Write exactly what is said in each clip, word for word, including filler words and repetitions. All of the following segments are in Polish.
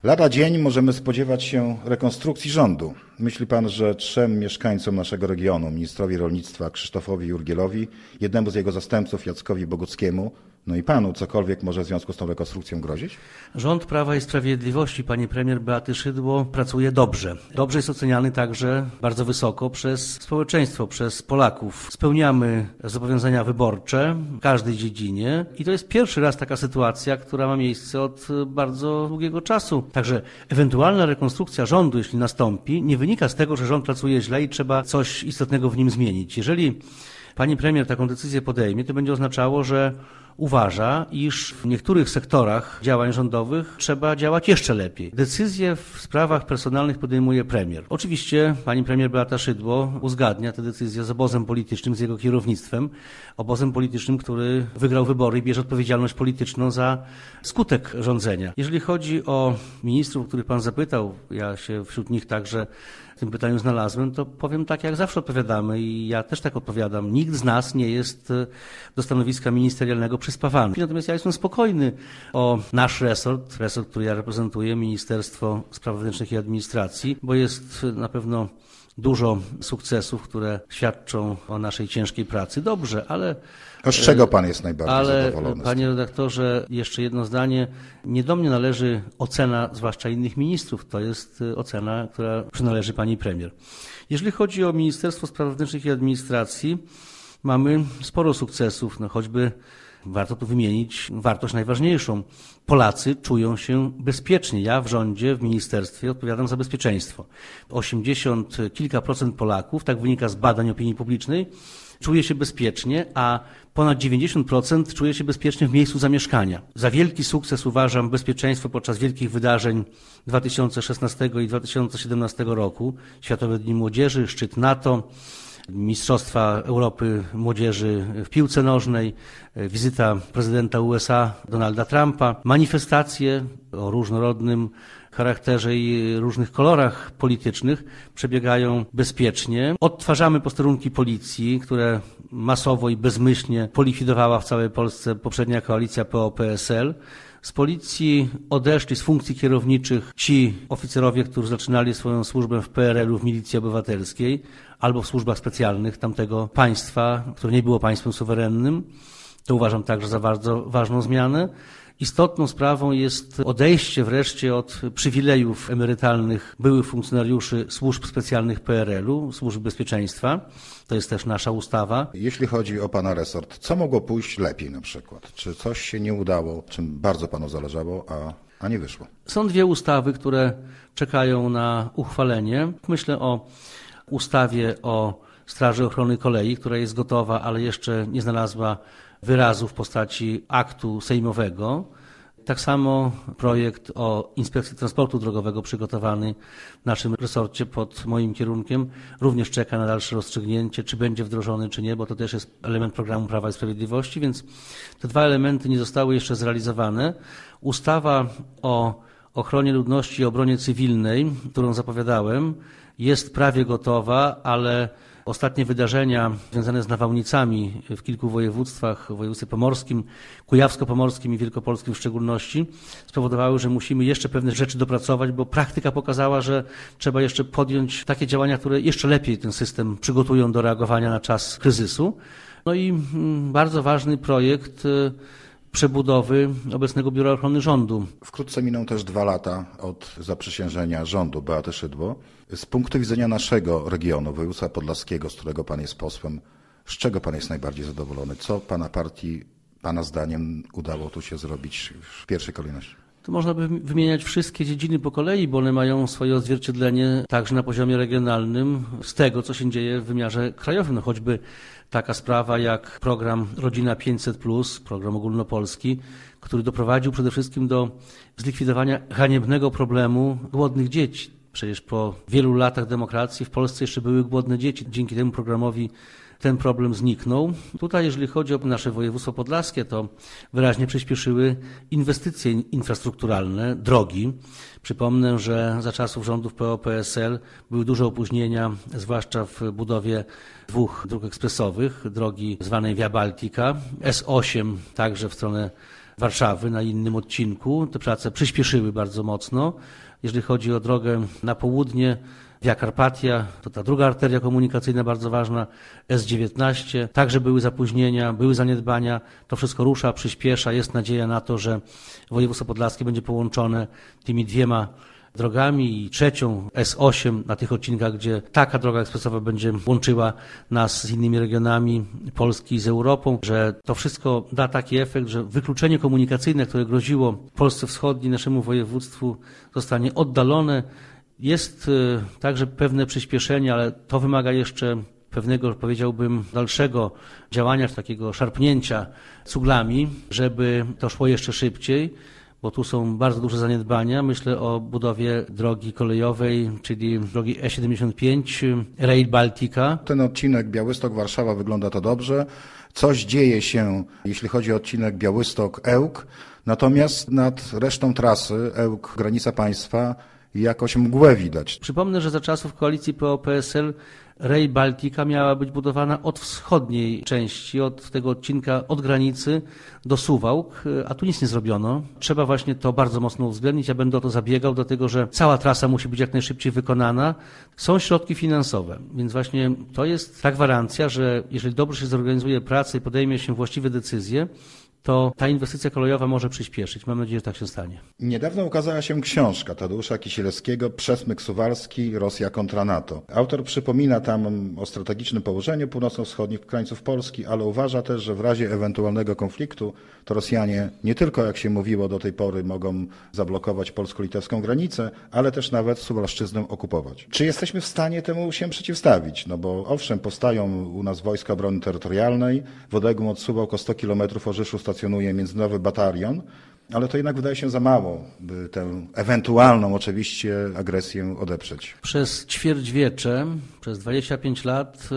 Lada dzień możemy spodziewać się rekonstrukcji rządu. Myśli pan, że trzem mieszkańcom naszego regionu, ministrowi rolnictwa Krzysztofowi Jurgielowi, jednemu z jego zastępców Jackowi Boguckiemu, no i panu, cokolwiek może w związku z tą rekonstrukcją grozić? Rząd Prawa i Sprawiedliwości pani premier Beaty Szydło pracuje dobrze. Dobrze jest oceniany także bardzo wysoko przez społeczeństwo, przez Polaków. Spełniamy zobowiązania wyborcze w każdej dziedzinie i to jest pierwszy raz taka sytuacja, która ma miejsce od bardzo długiego czasu. Także ewentualna rekonstrukcja rządu, jeśli nastąpi, nie wynika z tego, że rząd pracuje źle i trzeba coś istotnego w nim zmienić. Jeżeli pani premier taką decyzję podejmie, to będzie oznaczało, że uważa, iż w niektórych sektorach działań rządowych trzeba działać jeszcze lepiej. Decyzje w sprawach personalnych podejmuje premier. Oczywiście pani premier Beata Szydło uzgadnia te decyzje z obozem politycznym, z jego kierownictwem, obozem politycznym, który wygrał wybory i bierze odpowiedzialność polityczną za skutek rządzenia. Jeżeli chodzi o ministrów, o których pan zapytał, ja się wśród nich także w tym pytaniu znalazłem, to powiem tak, jak zawsze odpowiadamy i ja też tak odpowiadam. Nikt z nas nie jest do stanowiska ministerialnego przyspawany. Natomiast ja jestem spokojny o nasz resort, resort, który ja reprezentuję, Ministerstwo Spraw Wewnętrznych i Administracji, bo jest na pewno dużo sukcesów, które świadczą o naszej ciężkiej pracy. Dobrze, ale... A z czego pan jest najbardziej ale, zadowolony? Panie redaktorze, jeszcze jedno zdanie. Nie do mnie należy ocena, zwłaszcza innych ministrów. To jest ocena, która przynależy pani premier. Jeżeli chodzi o Ministerstwo Spraw Wewnętrznych i Administracji, mamy sporo sukcesów, no choćby warto tu wymienić wartość najważniejszą. Polacy czują się bezpiecznie. Ja w rządzie, w ministerstwie odpowiadam za bezpieczeństwo. osiemdziesiąt kilka procent Polaków, tak wynika z badań opinii publicznej, czuje się bezpiecznie, a ponad dziewięćdziesiąt procent czuje się bezpiecznie w miejscu zamieszkania. Za wielki sukces uważam bezpieczeństwo podczas wielkich wydarzeń dwa tysiące szesnastego i dwa tysiące siedemnastego roku. Światowe Dni Młodzieży, szczyt NATO, Mistrzostwa Europy Młodzieży w piłce nożnej, wizyta prezydenta U S A Donalda Trumpa, manifestacje o różnorodnym charakterze i różnych kolorach politycznych przebiegają bezpiecznie. Odtwarzamy posterunki policji, które masowo i bezmyślnie polikwidowała w całej Polsce poprzednia koalicja P O P S L. Z policji odeszli z funkcji kierowniczych ci oficerowie, którzy zaczynali swoją służbę w P R L u w Milicji Obywatelskiej albo w służbach specjalnych tamtego państwa, które nie było państwem suwerennym. To uważam także za bardzo ważną zmianę. Istotną sprawą jest odejście wreszcie od przywilejów emerytalnych byłych funkcjonariuszy służb specjalnych P R L u, służb bezpieczeństwa. To jest też nasza ustawa. Jeśli chodzi o pana resort, co mogło pójść lepiej na przykład? Czy coś się nie udało, czym bardzo panu zależało, a, a nie wyszło? Są dwie ustawy, które czekają na uchwalenie. Myślę o ustawie o Straży Ochrony Kolei, która jest gotowa, ale jeszcze nie znalazła wyrazu w postaci aktu sejmowego. Tak samo projekt o Inspekcji Transportu Drogowego przygotowany w naszym resorcie pod moim kierunkiem również czeka na dalsze rozstrzygnięcie, czy będzie wdrożony, czy nie, bo to też jest element programu Prawa i Sprawiedliwości, więc te dwa elementy nie zostały jeszcze zrealizowane. Ustawa o ochronie ludności i obronie cywilnej, którą zapowiadałem, jest prawie gotowa, ale ostatnie wydarzenia związane z nawałnicami w kilku województwach, w województwie pomorskim, kujawsko-pomorskim i wielkopolskim w szczególności, spowodowały, że musimy jeszcze pewne rzeczy dopracować, bo praktyka pokazała, że trzeba jeszcze podjąć takie działania, które jeszcze lepiej ten system przygotują do reagowania na czas kryzysu. No i bardzo ważny projekt przebudowy obecnego Biura Ochrony Rządu. Wkrótce miną też dwa lata od zaprzysiężenia rządu Beaty Szydło. Z punktu widzenia naszego regionu, województwa podlaskiego, z którego pan jest posłem, z czego pan jest najbardziej zadowolony? Co pana partii, pana zdaniem udało tu się zrobić w pierwszej kolejności? To można by wymieniać wszystkie dziedziny po kolei, bo one mają swoje odzwierciedlenie także na poziomie regionalnym z tego, co się dzieje w wymiarze krajowym. No choćby taka sprawa jak program Rodzina pięćset plus, program ogólnopolski, który doprowadził przede wszystkim do zlikwidowania haniebnego problemu głodnych dzieci. Przecież po wielu latach demokracji w Polsce jeszcze były głodne dzieci. Dzięki temu programowi ten problem zniknął. Tutaj, jeżeli chodzi o nasze województwo podlaskie, to wyraźnie przyspieszyły inwestycje infrastrukturalne, drogi. Przypomnę, że za czasów rządów P O P S L były duże opóźnienia, zwłaszcza w budowie dwóch dróg ekspresowych, drogi zwanej Via Baltica, S osiem także w stronę Warszawy na innym odcinku. Te prace przyspieszyły bardzo mocno. Jeżeli chodzi o drogę na południe, Via Carpatia, to ta druga arteria komunikacyjna bardzo ważna, S dziewiętnaście, także były zapóźnienia, były zaniedbania, to wszystko rusza, przyspiesza, jest nadzieja na to, że województwo podlaskie będzie połączone tymi dwiema drogami i trzecią S osiem na tych odcinkach, gdzie taka droga ekspresowa będzie łączyła nas z innymi regionami Polski, z Europą, że to wszystko da taki efekt, że wykluczenie komunikacyjne, które groziło Polsce Wschodniej, naszemu województwu, zostanie oddalone. Jest także pewne przyspieszenie, ale to wymaga jeszcze pewnego, powiedziałbym, dalszego działania, takiego szarpnięcia cuglami, żeby to szło jeszcze szybciej, bo tu są bardzo duże zaniedbania. Myślę o budowie drogi kolejowej, czyli drogi E siedemdziesiąt pięć, Rail Baltica. Ten odcinek Białystok-Warszawa wygląda to dobrze. Coś dzieje się, jeśli chodzi o odcinek Białystok-Ełk, natomiast nad resztą trasy Ełk-granica państwa jakoś mgłę widać. Przypomnę, że za czasów koalicji P O P S L Rail Baltica miała być budowana od wschodniej części, od tego odcinka od granicy do Suwałk, a tu nic nie zrobiono. Trzeba właśnie to bardzo mocno uwzględnić. Ja będę o to zabiegał, dlatego że cała trasa musi być jak najszybciej wykonana. Są środki finansowe, więc właśnie to jest ta gwarancja, że jeżeli dobrze się zorganizuje pracę i podejmie się właściwe decyzje, to ta inwestycja kolejowa może przyspieszyć. Mam nadzieję, że tak się stanie. Niedawno ukazała się książka Tadeusza Kisielewskiego Przesmyk Suwalski, Rosja kontra NATO. Autor przypomina tam o strategicznym położeniu północno-wschodnich krańców Polski, ale uważa też, że w razie ewentualnego konfliktu to Rosjanie nie tylko, jak się mówiło do tej pory, mogą zablokować polsko-litewską granicę, ale też nawet Suwalszczyznę okupować. Czy jesteśmy w stanie temu się przeciwstawić? No bo owszem, powstają u nas wojska obrony terytorialnej, w odległym od Suwałk o sto kilometrów Orzyszu stacjonuje międzynarodowy batalion, ale to jednak wydaje się za mało, by tę ewentualną oczywiście agresję odeprzeć. Przez ćwierćwiecze, przez dwadzieścia pięć lat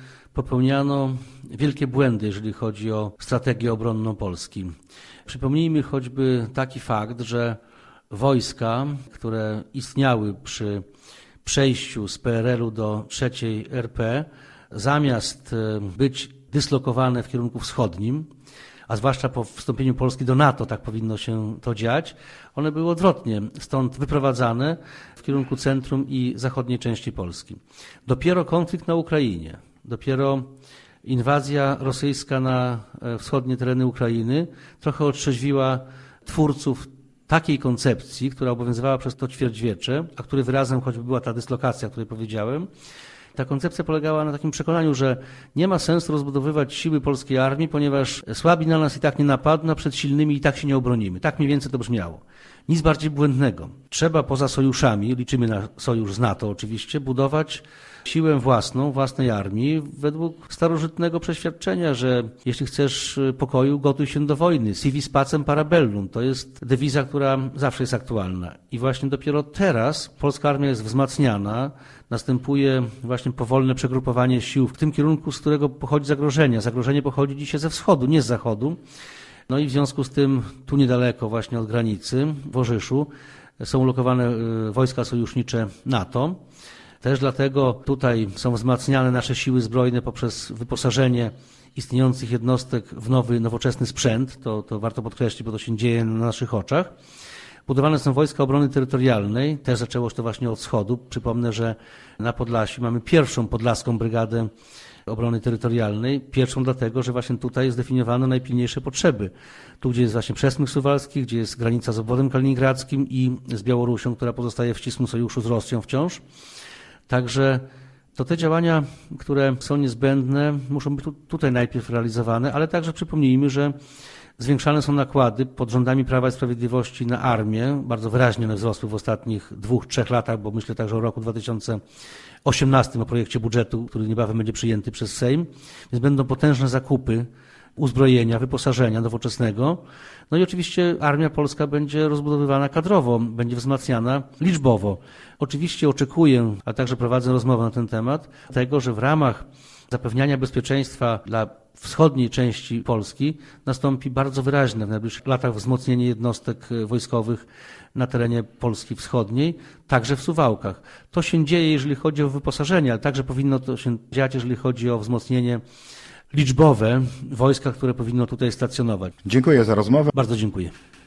popełniano wielkie błędy, jeżeli chodzi o strategię obronną Polski. Przypomnijmy choćby taki fakt, że wojska, które istniały przy przejściu z P R L u do trzeciej R P, zamiast być dyslokowane w kierunku wschodnim, a zwłaszcza po wstąpieniu Polski do NATO, tak powinno się to dziać, one były odwrotnie, stąd wyprowadzane w kierunku centrum i zachodniej części Polski. Dopiero konflikt na Ukrainie, dopiero inwazja rosyjska na wschodnie tereny Ukrainy trochę otrzeźwiła twórców takiej koncepcji, która obowiązywała przez to ćwierćwiecze, a której wyrazem choćby była ta dyslokacja, o której powiedziałem. Ta koncepcja polegała na takim przekonaniu, że nie ma sensu rozbudowywać siły polskiej armii, ponieważ słabi na nas i tak nie napadną, a przed silnymi i tak się nie obronimy. Tak mniej więcej to brzmiało. Nic bardziej błędnego. Trzeba poza sojuszami, liczymy na sojusz z NATO oczywiście, budować siłę własną, własnej armii według starożytnego przeświadczenia, że jeśli chcesz pokoju, gotuj się do wojny. Si vis pacem para bellum. To jest dewiza, która zawsze jest aktualna. I właśnie dopiero teraz polska armia jest wzmacniana, następuje właśnie powolne przegrupowanie sił w tym kierunku, z którego pochodzi zagrożenie. Zagrożenie pochodzi dzisiaj ze wschodu, nie z zachodu. No i w związku z tym tu niedaleko właśnie od granicy, w Orzyszu, są ulokowane wojska sojusznicze NATO. Też dlatego tutaj są wzmacniane nasze siły zbrojne poprzez wyposażenie istniejących jednostek w nowy, nowoczesny sprzęt. To, to warto podkreślić, bo to się dzieje na naszych oczach. Budowane są wojska obrony terytorialnej. Też zaczęło się to właśnie od wschodu. Przypomnę, że na Podlasiu mamy pierwszą podlaską brygadę obrony terytorialnej. Pierwszą dlatego, że właśnie tutaj zdefiniowano najpilniejsze potrzeby. Tu, gdzie jest właśnie Przesmyk Suwalski, gdzie jest granica z obwodem kaliningradzkim i z Białorusią, która pozostaje w ścisłym sojuszu z Rosją wciąż. Także to te działania, które są niezbędne, muszą być tu, tutaj najpierw realizowane, ale także przypomnijmy, że zwiększane są nakłady pod rządami Prawa i Sprawiedliwości na armię. Bardzo wyraźnie one wzrosły w ostatnich dwóch, trzech latach, bo myślę także o roku dwa tysiące osiemnastym, o projekcie budżetu, który niebawem będzie przyjęty przez Sejm. Więc będą potężne zakupy uzbrojenia, wyposażenia nowoczesnego. No i oczywiście armia polska będzie rozbudowywana kadrowo, będzie wzmacniana liczbowo. Oczywiście oczekuję, a także prowadzę rozmowę na ten temat, tego, że w ramach zapewniania bezpieczeństwa dla wschodniej części Polski nastąpi bardzo wyraźne w najbliższych latach wzmocnienie jednostek wojskowych na terenie Polski Wschodniej, także w Suwałkach. To się dzieje, jeżeli chodzi o wyposażenie, ale także powinno to się dziać, jeżeli chodzi o wzmocnienie liczbowe wojska, które powinno tutaj stacjonować. Dziękuję za rozmowę. Bardzo dziękuję.